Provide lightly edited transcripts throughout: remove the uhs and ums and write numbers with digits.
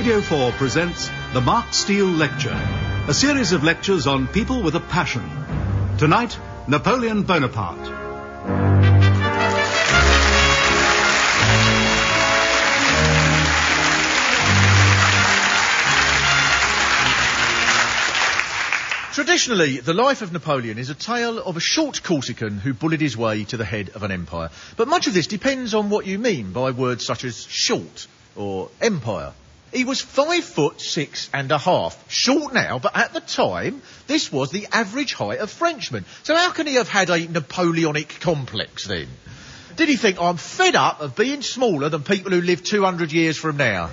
Radio 4 presents the Mark Steele Lecture, a series of lectures on people with a passion. Tonight, Napoleon Bonaparte. Traditionally, the life of Napoleon is a tale of a short Corsican who bullied his way to the head of an empire. But much of this depends on what you mean by words such as short or empire. He was 5'6.5". Short now, but at the time, this was the average height of Frenchmen. So how can he have had a Napoleonic complex then? Did he think, I'm fed up of being smaller than people who live 200 years from now?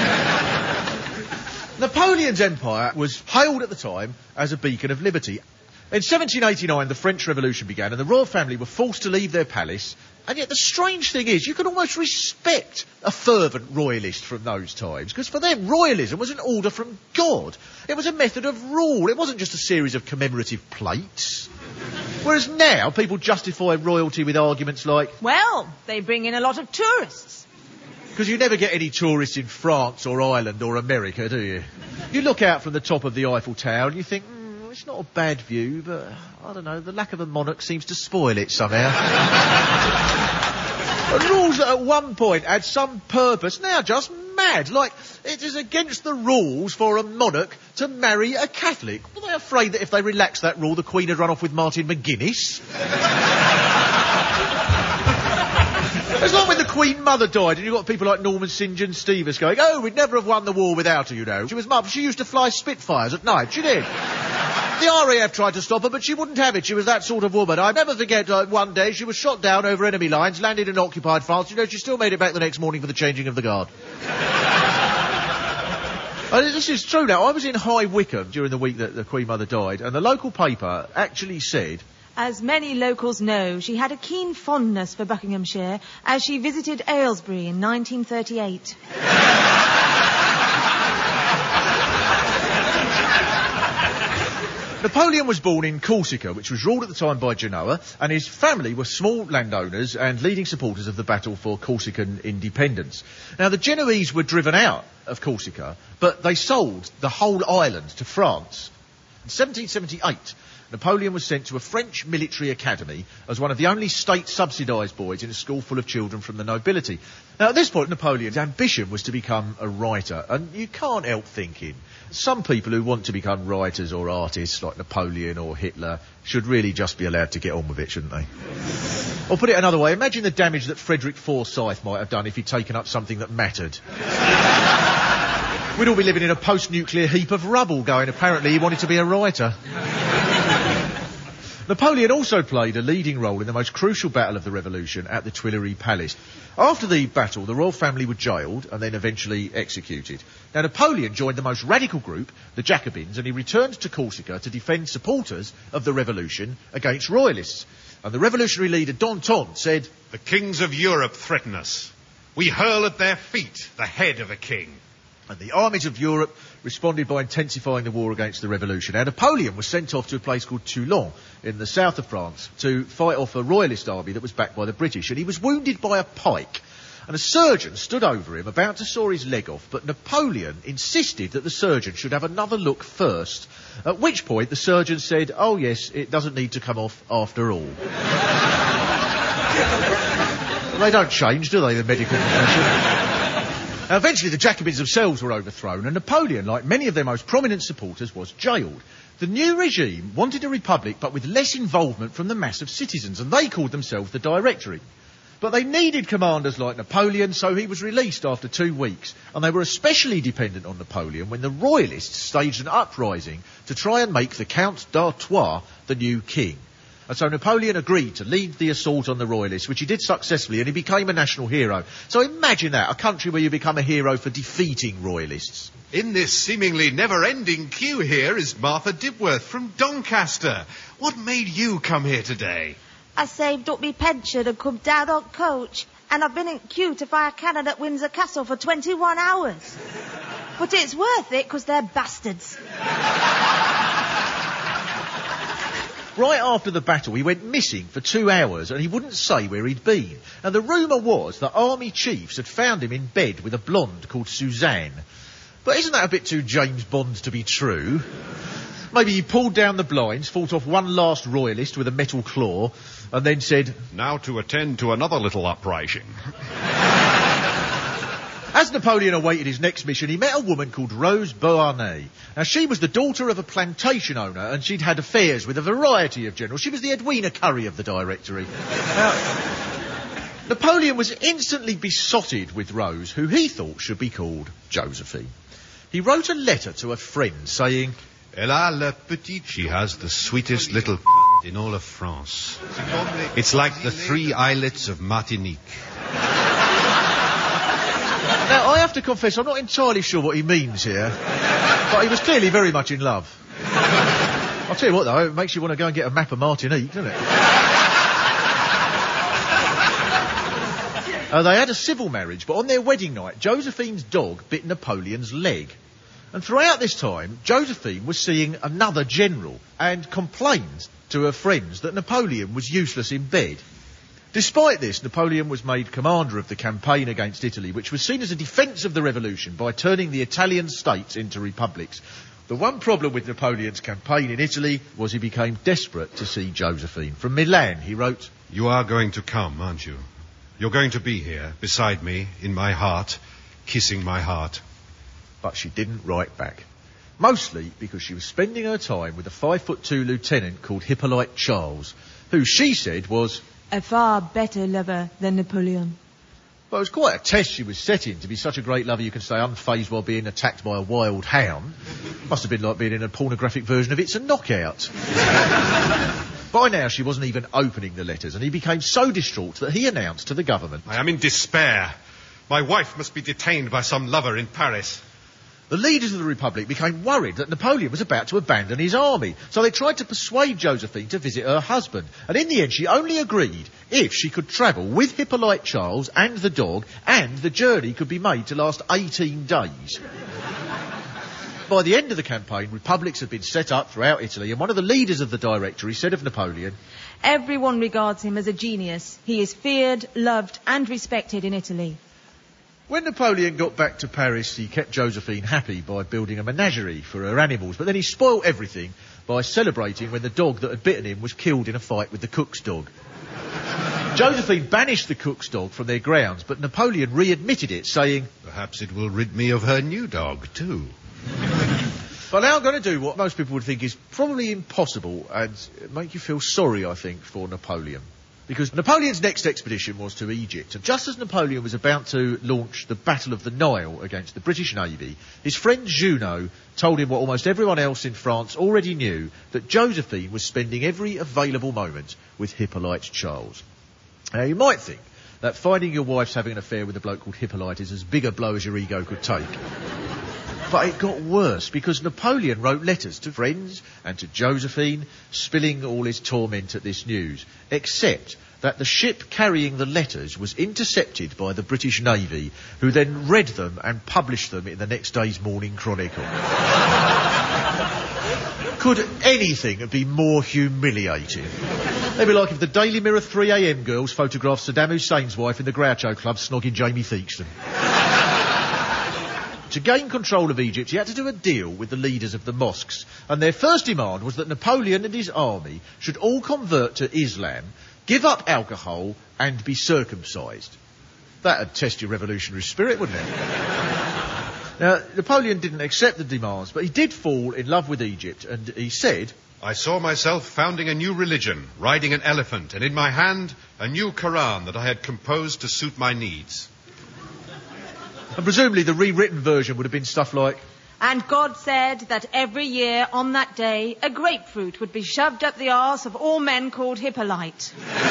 Napoleon's empire was hailed at the time as a beacon of liberty. In 1789, the French Revolution began, and the royal family were forced to leave their palace. And yet the strange thing is, you can almost respect a fervent royalist from those times, because for them, royalism was an order from God. It was a method of rule. It wasn't just a series of commemorative plates. Whereas now, people justify royalty with arguments like, well, they bring in a lot of tourists. Because you never get any tourists in France or Ireland or America, do you? You look out from the top of the Eiffel Tower and you think, it's not a bad view, but, I don't know, the lack of a monarch seems to spoil it somehow. And rules that at one point had some purpose, now just mad. Like, it is against the rules for a monarch to marry a Catholic. Were they afraid that if they relaxed that rule, the Queen had run off with Martin McGuinness? It's like when the Queen Mother died and you've got people like Norman St John Stevens going, oh, we'd never have won the war without her, you know. She used to fly Spitfires at night, she did. The RAF tried to stop her, but she wouldn't have it. She was that sort of woman. I'll never forget one day she was shot down over enemy lines, landed in occupied France. You know, she still made it back the next morning for the changing of the guard. This is true now. I was in High Wycombe during the week that the Queen Mother died, and the local paper actually said, as many locals know, she had a keen fondness for Buckinghamshire as she visited Aylesbury in 1938. Napoleon was born in Corsica, which was ruled at the time by Genoa, and his family were small landowners and leading supporters of the battle for Corsican independence. Now, the Genoese were driven out of Corsica, but they sold the whole island to France. In 1778, Napoleon was sent to a French military academy as one of the only state-subsidised boys in a school full of children from the nobility. Now, at this point, Napoleon's ambition was to become a writer, and you can't help thinking, some people who want to become writers or artists, like Napoleon or Hitler, should really just be allowed to get on with it, shouldn't they? Or put it another way, imagine the damage that Frederick Forsyth might have done if he'd taken up something that mattered. We'd all be living in a post-nuclear heap of rubble going, apparently he wanted to be a writer. Napoleon also played a leading role in the most crucial battle of the Revolution at the Tuileries Palace. After the battle, the royal family were jailed and then eventually executed. Now, Napoleon joined the most radical group, the Jacobins, and he returned to Corsica to defend supporters of the revolution against royalists. And the revolutionary leader, Danton, said, the kings of Europe threaten us. We hurl at their feet the head of a king. And the armies of Europe responded by intensifying the war against the revolution. Now, Napoleon was sent off to a place called Toulon in the south of France to fight off a royalist army that was backed by the British. And he was wounded by a pike. And a surgeon stood over him, about to saw his leg off, but Napoleon insisted that the surgeon should have another look first, at which point the surgeon said, oh yes, it doesn't need to come off after all. They don't change, do they, the medical profession? Now, eventually the Jacobins themselves were overthrown, and Napoleon, like many of their most prominent supporters, was jailed. The new regime wanted a republic, but with less involvement from the mass of citizens, and they called themselves the Directory. But they needed commanders like Napoleon, so he was released after 2 weeks, and they were especially dependent on Napoleon when the royalists staged an uprising to try and make the Count d'Artois the new king. And so Napoleon agreed to lead the assault on the royalists, which he did successfully, and he became a national hero. So imagine that, a country where you become a hero for defeating royalists. In this seemingly never-ending queue here is Martha Dibworth from Doncaster. What made you come here today? I saved up my pension and come down on coach, and I've been in queue to buy a cannon at Windsor Castle for 21 hours. But it's worth it, because they're bastards. Right after the battle, he went missing for 2 hours and he wouldn't say where he'd been. And the rumour was that army chiefs had found him in bed with a blonde called Suzanne. But isn't that a bit too James Bond to be true? Maybe he pulled down the blinds, fought off one last royalist with a metal claw, and then said, "Now to attend to another little uprising." As Napoleon awaited his next mission, he met a woman called Rose Beauharnais. Now, she was the daughter of a plantation owner, and she'd had affairs with a variety of generals. She was the Edwina Curry of the Directory. Now, Napoleon was instantly besotted with Rose, who he thought should be called Josephine. He wrote a letter to a friend saying, Elle a la petite. She has the sweetest little in all of France. It's like the 3 islets of Martinique. Now, I have to confess, I'm not entirely sure what he means here, but he was clearly very much in love. I'll tell you what, though, it makes you want to go and get a map of Martinique, doesn't it? They had a civil marriage, but on their wedding night, Josephine's dog bit Napoleon's leg. And throughout this time, Josephine was seeing another general and complained to her friends that Napoleon was useless in bed. Despite this, Napoleon was made commander of the campaign against Italy, which was seen as a defence of the revolution by turning the Italian states into republics. The one problem with Napoleon's campaign in Italy was he became desperate to see Josephine. From Milan, he wrote, "You are going to come, aren't you? You're going to be here, beside me, in my heart, kissing my heart." But she didn't write back. Mostly because she was spending her time with a 5'2" lieutenant called Hippolyte Charles, who she said was a far better lover than Napoleon. Well, it was quite a test she was setting to be such a great lover you can stay unfazed while being attacked by a wild hound. Must have been like being in a pornographic version of It's a Knockout. By now she wasn't even opening the letters, and he became so distraught that he announced to the government, "I am in despair. My wife must be detained by some lover in Paris." The leaders of the Republic became worried that Napoleon was about to abandon his army, so they tried to persuade Josephine to visit her husband. And in the end, she only agreed if she could travel with Hippolyte Charles and the dog, and the journey could be made to last 18 days. By the end of the campaign, republics had been set up throughout Italy, and one of the leaders of the Directory said of Napoleon, "Everyone regards him as a genius. He is feared, loved and respected in Italy." When Napoleon got back to Paris, he kept Josephine happy by building a menagerie for her animals, but then he spoilt everything by celebrating when the dog that had bitten him was killed in a fight with the cook's dog. Josephine banished the cook's dog from their grounds, but Napoleon readmitted it, saying, "Perhaps it will rid me of her new dog, too." But now I'm going to do what most people would think is probably impossible and make you feel sorry, I think, for Napoleon. Because Napoleon's next expedition was to Egypt, and just as Napoleon was about to launch the Battle of the Nile against the British Navy, his friend Junot told him what almost everyone else in France already knew, that Josephine was spending every available moment with Hippolyte Charles. Now, you might think that finding your wife's having an affair with a bloke called Hippolyte is as big a blow as your ego could take. But it got worse, because Napoleon wrote letters to friends and to Josephine, spilling all his torment at this news, except that the ship carrying the letters was intercepted by the British Navy, who then read them and published them in the next day's Morning Chronicle. Could anything be more humiliating? It'd be like if the Daily Mirror 3am girls photographed Saddam Hussein's wife in the Groucho Club snogging Jamie Theakston. To gain control of Egypt, he had to do a deal with the leaders of the mosques, and their first demand was that Napoleon and his army should all convert to Islam, give up alcohol, and be circumcised. That'd test your revolutionary spirit, wouldn't it? Now, Napoleon didn't accept the demands, but he did fall in love with Egypt, and he said, "I saw myself founding a new religion, riding an elephant, and in my hand a new Quran that I had composed to suit my needs." And presumably the rewritten version would have been stuff like, "And God said that every year on that day a grapefruit would be shoved up the arse of all men called Hippolyte."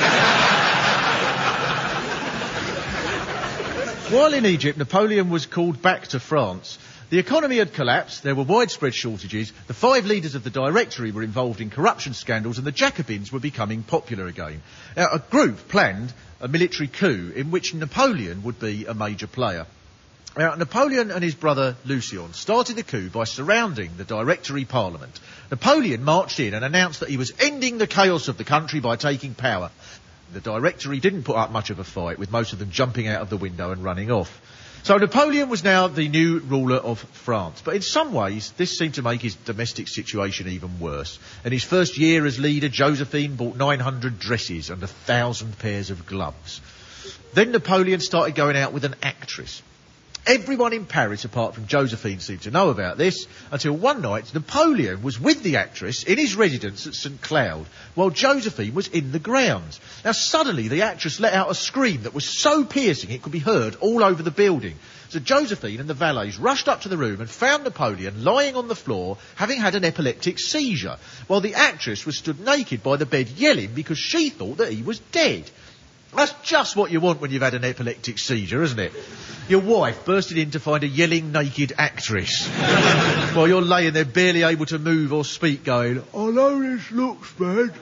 While in Egypt, Napoleon was called back to France. The economy had collapsed, there were widespread shortages, the 5 leaders of the Directory were involved in corruption scandals, and the Jacobins were becoming popular again. Now, a group planned a military coup in which Napoleon would be a major player. Now, Napoleon and his brother Lucien started the coup by surrounding the Directory Parliament. Napoleon marched in and announced that he was ending the chaos of the country by taking power. The Directory didn't put up much of a fight, with most of them jumping out of the window and running off. So Napoleon was now the new ruler of France. But in some ways, this seemed to make his domestic situation even worse. In his first year as leader, Josephine bought 900 dresses and 1,000 pairs of gloves. Then Napoleon started going out with an actress. Everyone in Paris, apart from Josephine, seemed to know about this, until one night Napoleon was with the actress in his residence at St. Cloud, while Josephine was in the grounds. Now suddenly the actress let out a scream that was so piercing it could be heard all over the building. So Josephine and the valets rushed up to the room and found Napoleon lying on the floor, having had an epileptic seizure, while the actress was stood naked by the bed yelling because she thought that he was dead. That's just what you want when you've had an epileptic seizure, isn't it? Your wife bursted in to find a yelling naked actress while you're laying there barely able to move or speak going, I know this looks bad.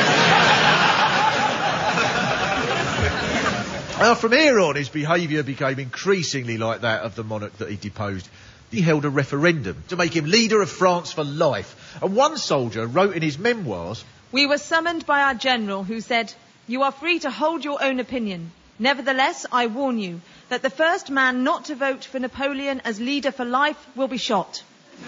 Now from here on his behaviour became increasingly like that of the monarch that he deposed. He held a referendum to make him leader of France for life. And one soldier wrote in his memoirs, We were summoned by our general who said, You are free to hold your own opinion. Nevertheless, I warn you that the first man not to vote for Napoleon as leader for life will be shot.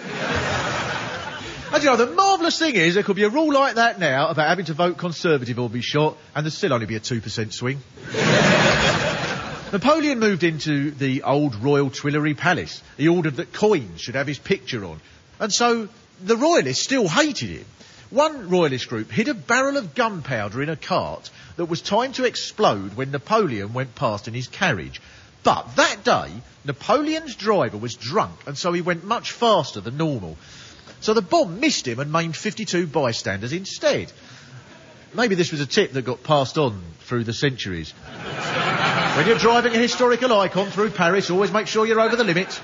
And you know, the marvellous thing is there could be a rule like that now about having to vote Conservative or be shot, and there'd still only be a 2% swing. Napoleon moved into the old Royal Tuileries Palace. He ordered that coins should have his picture on. And so the royalists still hated him. One royalist group hid a barrel of gunpowder in a cart that was timed to explode when Napoleon went past in his carriage. But that day, Napoleon's driver was drunk, and so he went much faster than normal. So the bomb missed him and maimed 52 bystanders instead. Maybe this was a tip that got passed on through the centuries. When you're driving a historical icon through Paris, always make sure you're over the limit.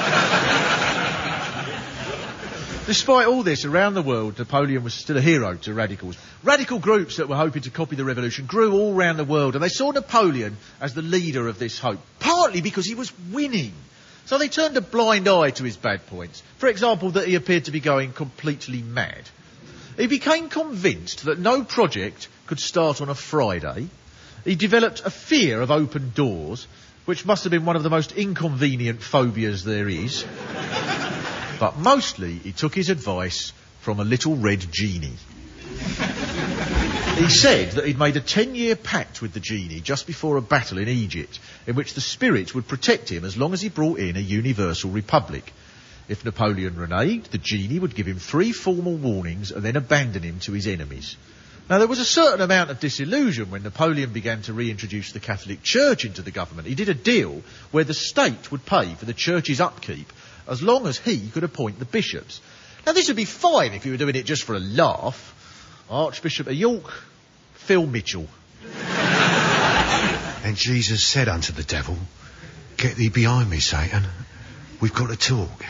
Despite all this, around the world, Napoleon was still a hero to radicals. Radical groups that were hoping to copy the revolution grew all around the world, and they saw Napoleon as the leader of this hope, partly because he was winning. So they turned a blind eye to his bad points. For example, that he appeared to be going completely mad. He became convinced that no project could start on a Friday. He developed a fear of open doors, which must have been one of the most inconvenient phobias there is. But mostly he took his advice from a little red genie. He said that he'd made a 10-year pact with the genie just before a battle in Egypt, in which the spirit would protect him as long as he brought in a universal republic. If Napoleon reneged, the genie would give him 3 formal warnings and then abandon him to his enemies. Now, there was a certain amount of disillusion when Napoleon began to reintroduce the Catholic Church into the government. He did a deal where the state would pay for the church's upkeep as long as he could appoint the bishops. Now, this would be fine if you were doing it just for a laugh. Archbishop of York, Phil Mitchell. And Jesus said unto the devil, Get thee behind me, Satan. We've got to talk.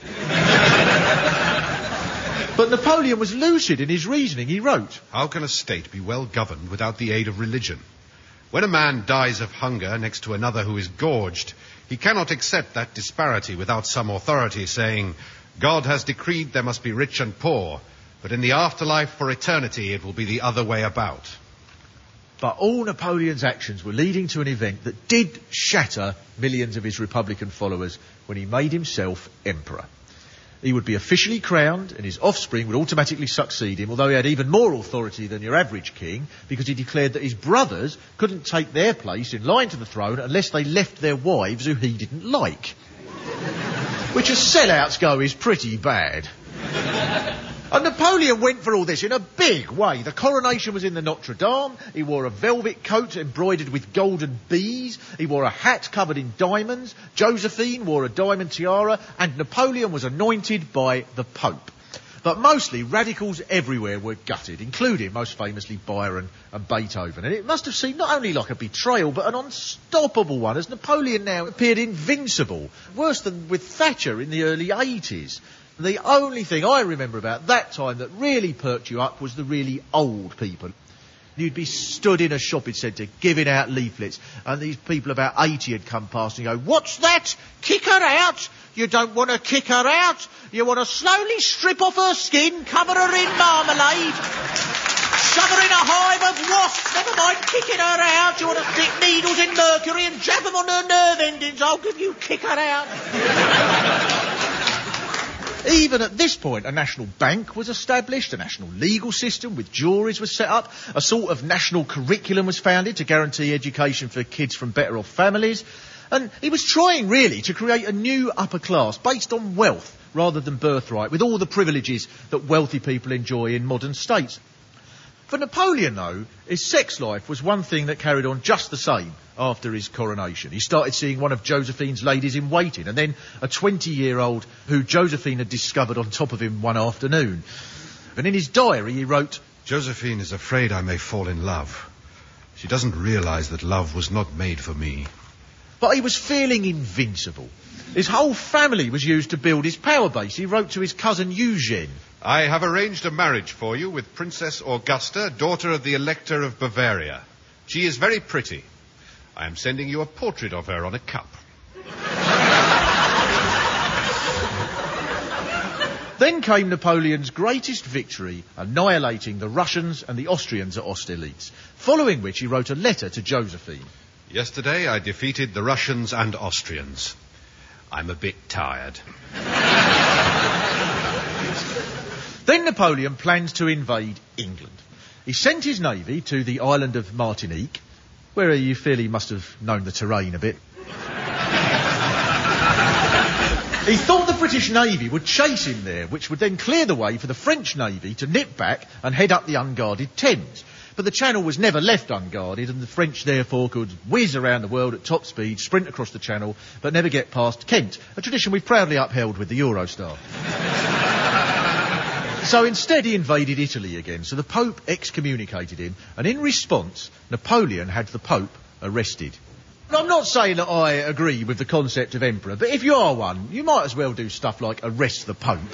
But Napoleon was lucid in his reasoning. He wrote, How can a state be well governed without the aid of religion? When a man dies of hunger next to another who is gorged, he cannot accept that disparity without some authority saying, God has decreed there must be rich and poor, but in the afterlife for eternity it will be the other way about. But all Napoleon's actions were leading to an event that did shatter millions of his Republican followers when he made himself emperor. He would be officially crowned and his offspring would automatically succeed him, although he had even more authority than your average king, because he declared that his brothers couldn't take their place in line to the throne unless they left their wives who he didn't like. Which, as sellouts go, is pretty bad. And Napoleon went for all this in a big way. The coronation was in the Notre Dame. He wore a velvet coat embroidered with golden bees. He wore a hat covered in diamonds. Josephine wore a diamond tiara. And Napoleon was anointed by the Pope. But mostly radicals everywhere were gutted, including, most famously, Byron and Beethoven. And it must have seemed not only like a betrayal, but an unstoppable one, as Napoleon now appeared invincible, worse than with Thatcher in the early 80s. The only thing I remember about that time that really perked you up was the really old people. You'd be stood in a shopping centre giving out leaflets, and these people about 80 had come past and go, What's that? Kick her out? You don't want to kick her out? You want to slowly strip off her skin, cover her in marmalade, shove her in a hive of wasps, then Never mind kicking her out. You want to stick needles in mercury and jab them on her nerve endings? I'll give you kick her out. Even at this point, a national bank was established, a national legal system with juries was set up, a sort of national curriculum was founded to guarantee education for kids from better-off families, and he was trying, really, to create a new upper class based on wealth rather than birthright, with all the privileges that wealthy people enjoy in modern states. For Napoleon, though, his sex life was one thing that carried on just the same after his coronation. He started seeing one of Josephine's ladies-in-waiting, and then a 20-year-old who Josephine had discovered on top of him one afternoon. And in his diary he wrote, Josephine is afraid I may fall in love. She doesn't realise that love was not made for me. But he was feeling invincible. His whole family was used to build his power base. He wrote to his cousin Eugene, I have arranged a marriage for you with Princess Augusta, daughter of the Elector of Bavaria. She is very pretty. I am sending you a portrait of her on a cup. Then came Napoleon's greatest victory, annihilating the Russians and the Austrians at Austerlitz, following which he wrote a letter to Josephine. Yesterday I defeated the Russians and Austrians. I'm a bit tired. Then Napoleon planned to invade England. He sent his navy to the island of Martinique, where you feel he must have known the terrain a bit. He thought the British Navy would chase him there, which would then clear the way for the French Navy to nip back and head up the unguarded Thames. But the channel was never left unguarded, and the French therefore could whiz around the world at top speed, sprint across the channel, but never get past Kent, a tradition we've proudly upheld with the Eurostar. So instead he invaded Italy again, so the Pope excommunicated him, and in response, Napoleon had the Pope arrested. I'm not saying that I agree with the concept of emperor, but if you are one, you might as well do stuff like arrest the Pope.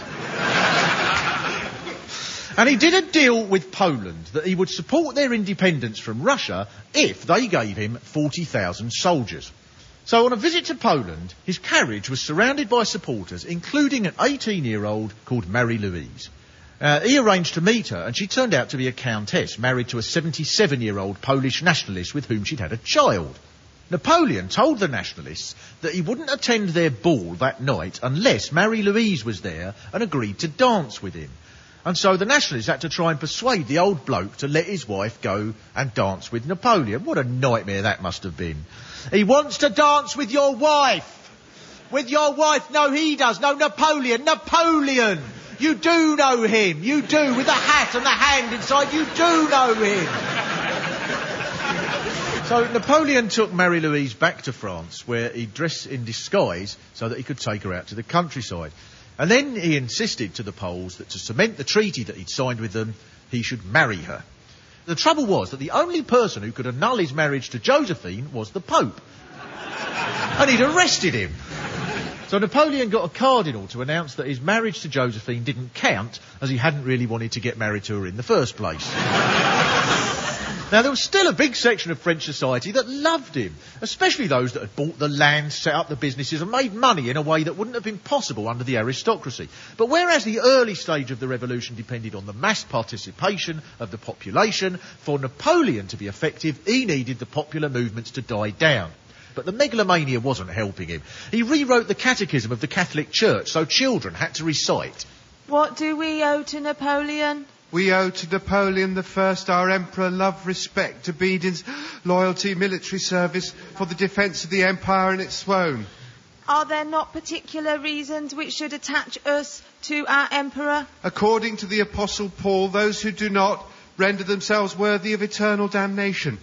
And he did a deal with Poland that he would support their independence from Russia if they gave him 40,000 soldiers. So on a visit to Poland, his carriage was surrounded by supporters, including an 18-year-old called Marie-Louise. He arranged to meet her, and she turned out to be a countess, married to a 77-year-old Polish nationalist with whom she'd had a child. Napoleon told the nationalists that he wouldn't attend their ball that night unless Marie-Louise was there and agreed to dance with him. And so the nationalists had to try and persuade the old bloke to let his wife go and dance with Napoleon. What a nightmare that must have been. He wants to dance with your wife. With your wife? No, he does. No, Napoleon. Napoleon! You do know him. You do. With the hat and the hand inside, you do know him. So Napoleon took Marie-Louise back to France, where he dressed in disguise so that he could take her out to the countryside. And then he insisted to the Poles that to cement the treaty that he'd signed with them, he should marry her. The trouble was that the only person who could annul his marriage to Josephine was the Pope. And he'd arrested him. So Napoleon got a cardinal to announce that his marriage to Josephine didn't count, as he hadn't really wanted to get married to her in the first place. Now, there was still a big section of French society that loved him, especially those that had bought the land, set up the businesses and made money in a way that wouldn't have been possible under the aristocracy. But whereas the early stage of the revolution depended on the mass participation of the population, for Napoleon to be effective, he needed the popular movements to die down. But the megalomania wasn't helping him. He rewrote the catechism of the Catholic Church, so children had to recite. What do we owe to Napoleon? We owe to Napoleon I our Emperor love, respect, obedience, loyalty, military service for the defence of the Empire and its throne. Are there not particular reasons which should attach us to our Emperor? According to the Apostle Paul, those who do not render themselves worthy of eternal damnation.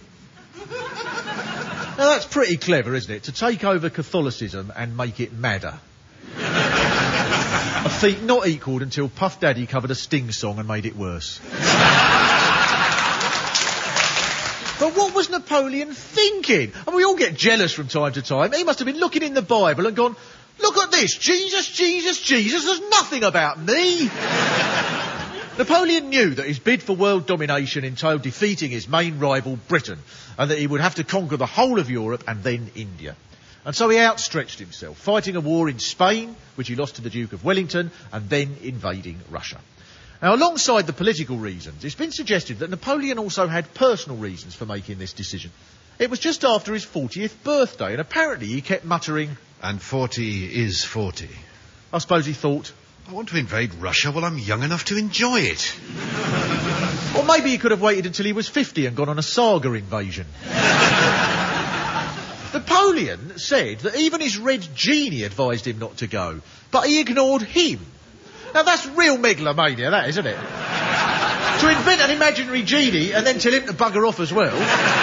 Now that's pretty clever, isn't it? To take over Catholicism and make it madder. A feat not equalled until Puff Daddy covered a Sting song and made it worse. But what was Napoleon thinking? And we all get jealous from time to time. He must have been looking in the Bible and gone, look at this, Jesus, Jesus, Jesus, there's nothing about me. Napoleon knew that his bid for world domination entailed defeating his main rival, Britain, and that he would have to conquer the whole of Europe and then India. And so he outstretched himself, fighting a war in Spain, which he lost to the Duke of Wellington, and then invading Russia. Now, alongside the political reasons, it's been suggested that Napoleon also had personal reasons for making this decision. It was just after his 40th birthday, and apparently he kept muttering, "And 40 is 40. I suppose he thought, I want to invade Russia while I'm young enough to enjoy it." or maybe he could have waited until he was 50 and gone on a saga invasion. Napoleon said that even his red genie advised him not to go, but he ignored him. Now that's real megalomania, that, isn't it? To invent an imaginary genie and then tell him to bugger off as well.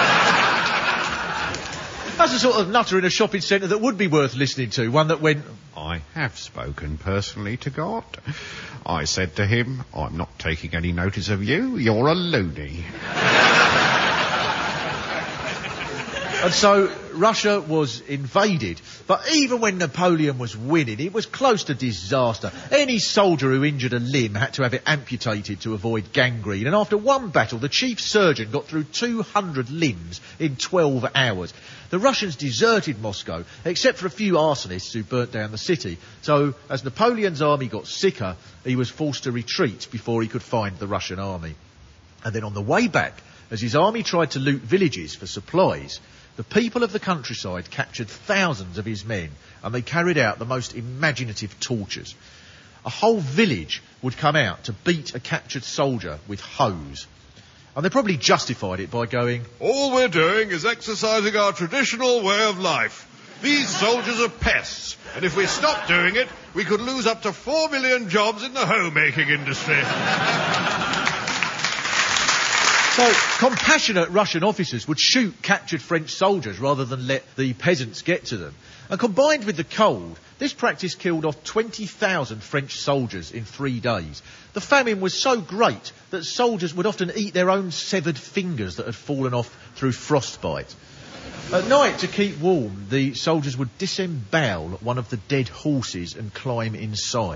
That's the sort of nutter in a shopping centre that would be worth listening to, one that went, I have spoken personally to God. I said to him, I'm not taking any notice of you, you're a loony. And so Russia was invaded. But even when Napoleon was winning, it was close to disaster. Any soldier who injured a limb had to have it amputated to avoid gangrene. And after one battle, the chief surgeon got through 200 limbs in 12 hours. The Russians deserted Moscow, except for a few arsonists who burnt down the city. So, as Napoleon's army got sicker, he was forced to retreat before he could find the Russian army. And then on the way back, as his army tried to loot villages for supplies, the people of the countryside captured thousands of his men, and they carried out the most imaginative tortures. A whole village would come out to beat a captured soldier with hoes. And they probably justified it by going, all we're doing is exercising our traditional way of life. These soldiers are pests, and if we stop doing it, we could lose up to 4 million jobs in the hoe-making industry. So, compassionate Russian officers would shoot captured French soldiers rather than let the peasants get to them. And combined with the cold, this practice killed off 20,000 French soldiers in 3 days. The famine was so great that soldiers would often eat their own severed fingers that had fallen off through frostbite. At night, to keep warm, the soldiers would disembowel one of the dead horses and climb inside.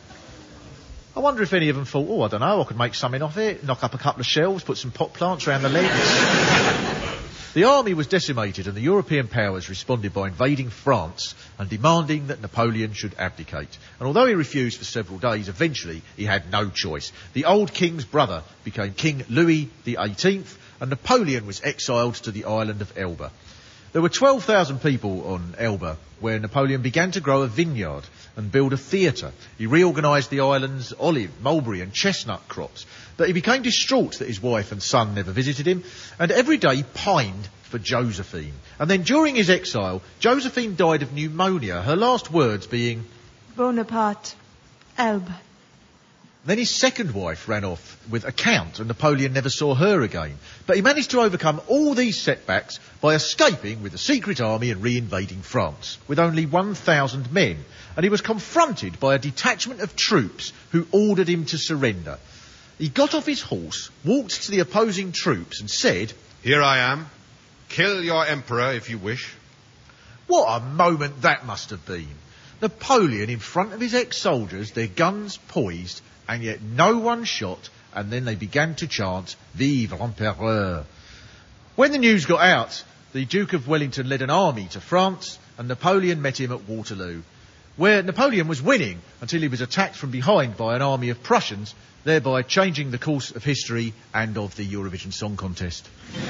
I wonder if any of them thought, I don't know, I could make something off it, knock up a couple of shelves, put some pot plants around the legs. The army was decimated, and the European powers responded by invading France and demanding that Napoleon should abdicate. And although he refused for several days, eventually he had no choice. The old king's brother became King Louis XVIII, and Napoleon was exiled to the island of Elba. There were 12,000 people on Elba, where Napoleon began to grow a vineyard and build a theatre. He reorganised the island's olive, mulberry and chestnut crops. But he became distraught that his wife and son never visited him, and every day pined for Josephine. And then during his exile, Josephine died of pneumonia, her last words being, Bonaparte, Elba. Then his second wife ran off with a count, and Napoleon never saw her again. But he managed to overcome all these setbacks by escaping with a secret army and re-invading France, with only 1,000 men. And he was confronted by a detachment of troops who ordered him to surrender. He got off his horse, walked to the opposing troops and said, "Here I am. Kill your emperor if you wish." What a moment that must have been. Napoleon in front of his ex-soldiers, their guns poised, and yet no one shot, and then they began to chant, Vive l'Empereur. When the news got out, the Duke of Wellington led an army to France, and Napoleon met him at Waterloo, where Napoleon was winning until he was attacked from behind by an army of Prussians, thereby changing the course of history and of the Eurovision Song Contest.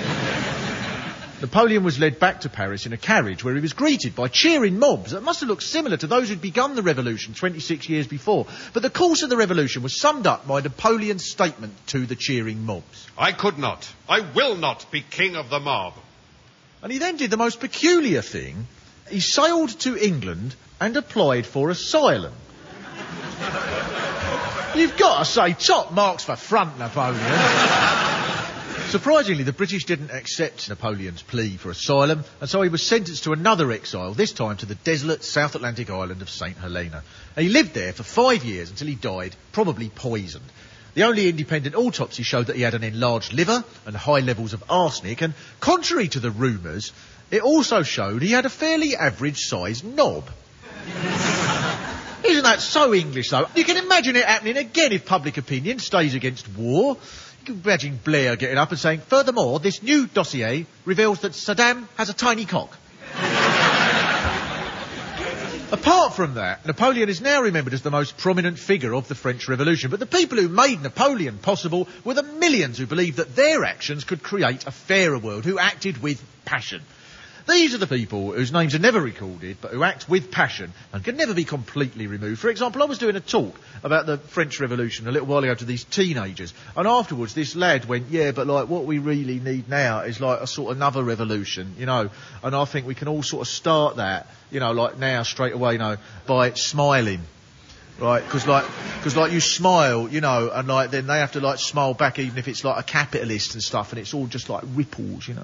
Napoleon was led back to Paris in a carriage where he was greeted by cheering mobs that must have looked similar to those who'd begun the revolution 26 years before. But the course of the revolution was summed up by Napoleon's statement to the cheering mobs. "I could not, I will not be king of the mob." And he then did the most peculiar thing. He sailed to England and applied for asylum. You've got to say, top marks for front, Napoleon. Surprisingly, the British didn't accept Napoleon's plea for asylum, and so he was sentenced to another exile, this time to the desolate South Atlantic island of St. Helena. And he lived there for 5 years until he died, probably poisoned. The only independent autopsy showed that he had an enlarged liver and high levels of arsenic, and contrary to the rumours, it also showed he had a fairly average-sized knob. Isn't that so English, though? You can imagine it happening again if public opinion stays against war. You can imagine Blair getting up and saying, furthermore, this new dossier reveals that Saddam has a tiny cock. Apart from that, Napoleon is now remembered as the most prominent figure of the French Revolution, but the people who made Napoleon possible were the millions who believed that their actions could create a fairer world, who acted with passion. These are the people whose names are never recorded, but who act with passion and can never be completely removed. For example, I was doing a talk about the French Revolution a little while ago to these teenagers, and afterwards this lad went, yeah, but like what we really need now is like a sort of another revolution, you know, and I think we can all sort of start that, you know, like now straight away, you know, by smiling. Right, because you smile, you know, and like then they have to like smile back even if it's like a capitalist and stuff, and it's all just like ripples, you know.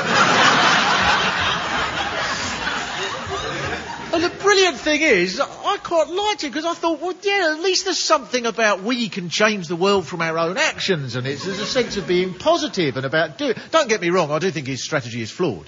And the brilliant thing is, I quite liked it because I thought, well, yeah, at least there's something about we can change the world from our own actions, and there's a sense of being positive and about doing. Don't get me wrong, I do think his strategy is flawed.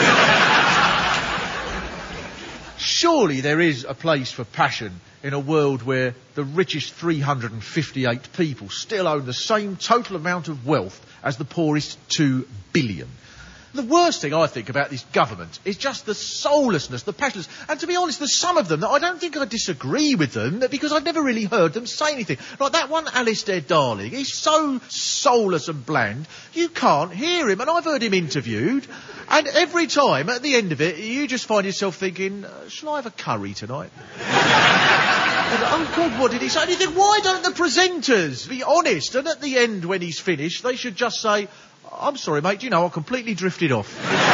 Surely there is a place for passion in a world where the richest 358 people still own the same total amount of wealth as the poorest 2 billion. The worst thing I think about this government is just the soullessness, the passionless. And to be honest, there's some of them that I don't think I disagree with them because I've never really heard them say anything. Like that one Alistair Darling, he's so soulless and bland, you can't hear him. And I've heard him interviewed, and every time at the end of it, you just find yourself thinking, shall I have a curry tonight? And, oh God, what did he say? And you think, why don't the presenters be honest? And at the end, when he's finished, they should just say, I'm sorry, mate, you know, I completely drifted off.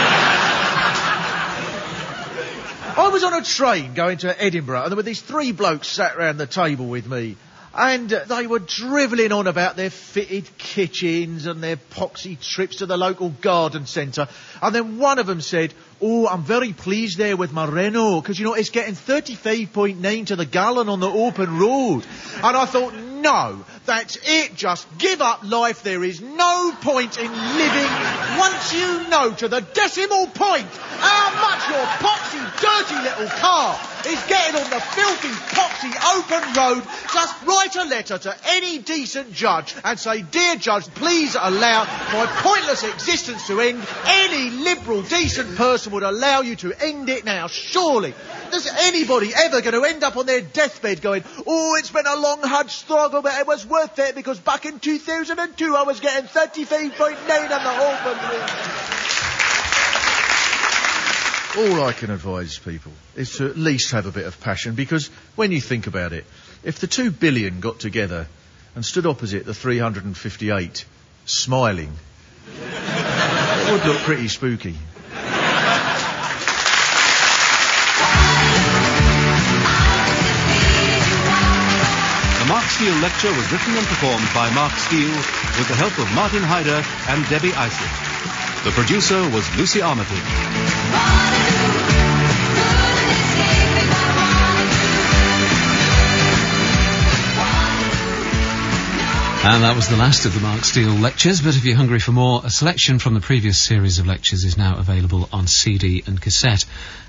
I was on a train going to Edinburgh, and there were these 3 blokes sat round the table with me, and they were drivelling on about their fitted kitchens and their poxy trips to the local garden centre. And then one of them said, oh, I'm very pleased there with my Renault, because, you know, it's getting 35.9 to the gallon on the open road. And I thought, no, that's it, just give up life. There is no point in living once you know to the decimal point how much your poxy, dirty little car is getting on the filthy, poxy open road. Just write a letter to any decent judge and say, dear judge, please allow my pointless existence to end. Any liberal, decent person would allow you to end it now, surely. Is anybody ever going to end up on their deathbed going, oh, it's been a long, hard struggle, but it was worth it because back in 2002 I was getting 35.9 on the open road. All I can advise people is to at least have a bit of passion, because when you think about it, if the 2 billion got together and stood opposite the 358 smiling, it would look pretty spooky. The Mark Steele Lecture was written and performed by Mark Steele with the help of Martin Hyder and Debbie Islett. The producer was Lucy Armitage. And that was the last of the Mark Steele lectures, but if you're hungry for more, a selection from the previous series of lectures is now available on CD and cassette.